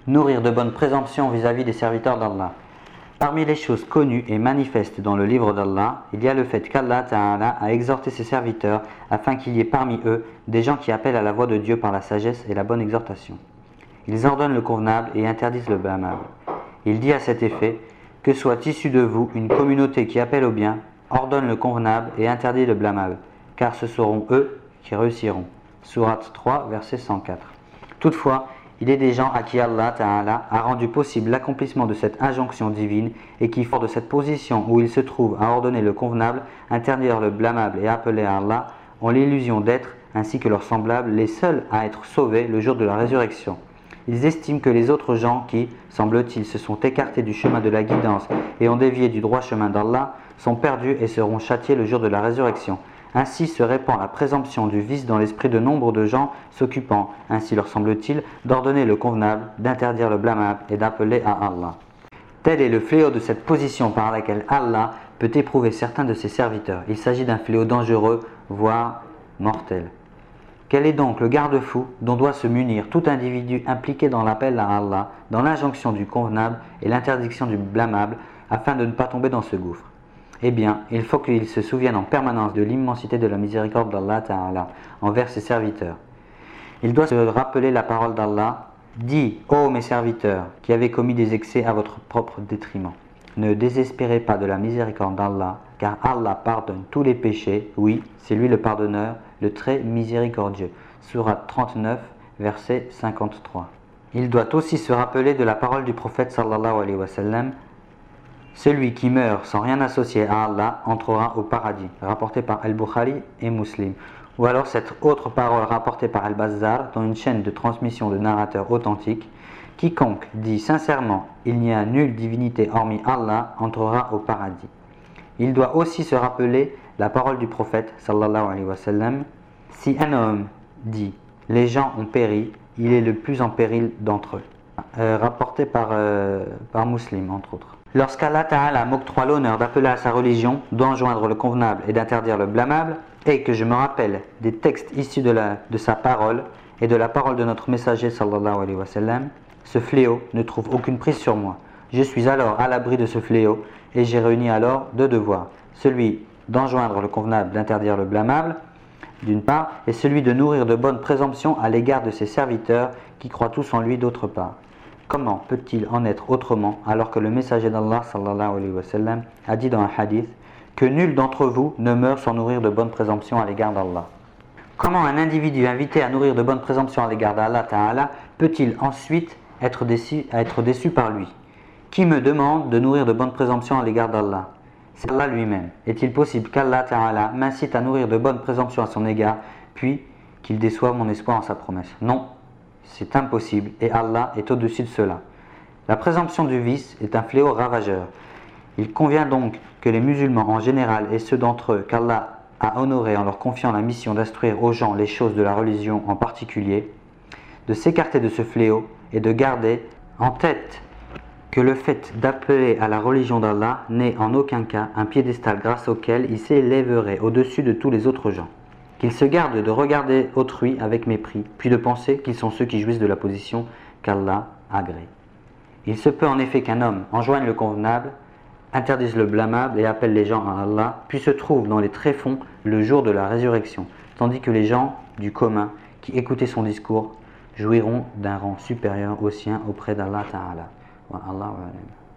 Nourrir de bonnes présomptions vis-à-vis des serviteurs d'Allah. Parmi les choses connues et manifestes dans le livre d'Allah, il y a le fait qu'Allah Ta'ala a exhorté ses serviteurs afin qu'il y ait parmi eux des gens qui appellent à la voix de Dieu par la sagesse et la bonne exhortation. Ils ordonnent le convenable et interdisent le blâmable. Il dit à cet effet que soit issue de vous une communauté qui appelle au bien, ordonne le convenable et interdit le blâmable, car ce seront eux qui réussiront. Sourate 3, verset 104. Toutefois, il est des gens à qui Allah Ta'ala a rendu possible l'accomplissement de cette injonction divine et qui, fort de cette position où ils se trouvent à ordonner le convenable, interdire le blâmable et appeler à Allah, ont l'illusion d'être, ainsi que leurs semblables, les seuls à être sauvés le jour de la résurrection. Ils estiment que les autres gens qui, semble-t-il, se sont écartés du chemin de la guidance et ont dévié du droit chemin d'Allah, sont perdus et seront châtiés le jour de la résurrection. Ainsi se répand la présomption du vice dans l'esprit de nombre de gens s'occupant, ainsi leur semble-t-il, d'ordonner le convenable, d'interdire le blâmable et d'appeler à Allah. Tel est le fléau de cette position par laquelle Allah peut éprouver certains de ses serviteurs. Il s'agit d'un fléau dangereux, voire mortel. Quel est donc le garde-fou dont doit se munir tout individu impliqué dans l'appel à Allah, dans l'injonction du convenable et l'interdiction du blâmable, afin de ne pas tomber dans ce gouffre? Eh bien, il faut qu'il se souvienne en permanence de l'immensité de la miséricorde d'Allah Ta'ala envers ses serviteurs. Il doit se rappeler la parole d'Allah: « Dis, ô mes serviteurs, qui avez commis des excès à votre propre détriment, ne désespérez pas de la miséricorde d'Allah, car Allah pardonne tous les péchés, oui, c'est lui le pardonneur, le très miséricordieux. » Sourate 39, verset 53. Il doit aussi se rappeler de la parole du prophète sallallahu alayhi wa sallam: celui qui meurt sans rien associer à Allah entrera au paradis, rapporté par Al-Bukhari et Muslim. Ou alors cette autre parole rapportée par Al-Bazzar dans une chaîne de transmission de narrateurs authentiques: quiconque dit sincèrement il n'y a nulle divinité hormis Allah entrera au paradis. Il doit aussi se rappeler la parole du prophète sallallahu alayhi wa sallam: si un homme dit les gens ont péri, il est le plus en péril d'entre eux, rapporté par Muslim entre autres. Lorsqu'Allah Ta'ala m'octroie l'honneur d'appeler à sa religion, d'enjoindre le convenable et d'interdire le blâmable, et que je me rappelle des textes issus de sa parole et de la parole de notre messager sallallahu alayhi wa sallam, ce fléau ne trouve aucune prise sur moi. Je suis alors à l'abri de ce fléau et j'ai réuni alors deux devoirs, celui d'enjoindre le convenable, d'interdire le blâmable, d'une part, et celui de nourrir de bonnes présomptions à l'égard de ses serviteurs qui croient tous en lui, d'autre part. Comment peut-il en être autrement alors que le messager d'Allah sallallahu alayhi wa sallam a dit dans un hadith que nul d'entre vous ne meurt sans nourrir de bonnes présomptions à l'égard d'Allah? Comment un individu invité à nourrir de bonnes présomptions à l'égard d'Allah Ta'ala peut-il ensuite être déçu par lui? Qui me demande de nourrir de bonnes présomptions à l'égard d'Allah? C'est Allah lui-même. Est-il possible qu'Allah Ta'ala m'incite à nourrir de bonnes présomptions à son égard, puis qu'il déçoive mon espoir en sa promesse? Non. C'est impossible et Allah est au-dessus de cela. La présomption du vice est un fléau ravageur. Il convient donc que les musulmans en général et ceux d'entre eux qu'Allah a honorés en leur confiant la mission d'instruire aux gens les choses de la religion en particulier, de s'écarter de ce fléau et de garder en tête que le fait d'appeler à la religion d'Allah n'est en aucun cas un piédestal grâce auquel il s'élèverait au-dessus de tous les autres gens. Qu'ils se gardent de regarder autrui avec mépris, puis de penser qu'ils sont ceux qui jouissent de la position qu'Allah agrée. Il se peut en effet qu'un homme enjoigne le convenable, interdise le blâmable et appelle les gens à Allah, puis se trouve dans les tréfonds le jour de la résurrection, tandis que les gens du commun qui écoutaient son discours jouiront d'un rang supérieur au sien auprès d'Allah Ta'ala. Wa Allah wa alam.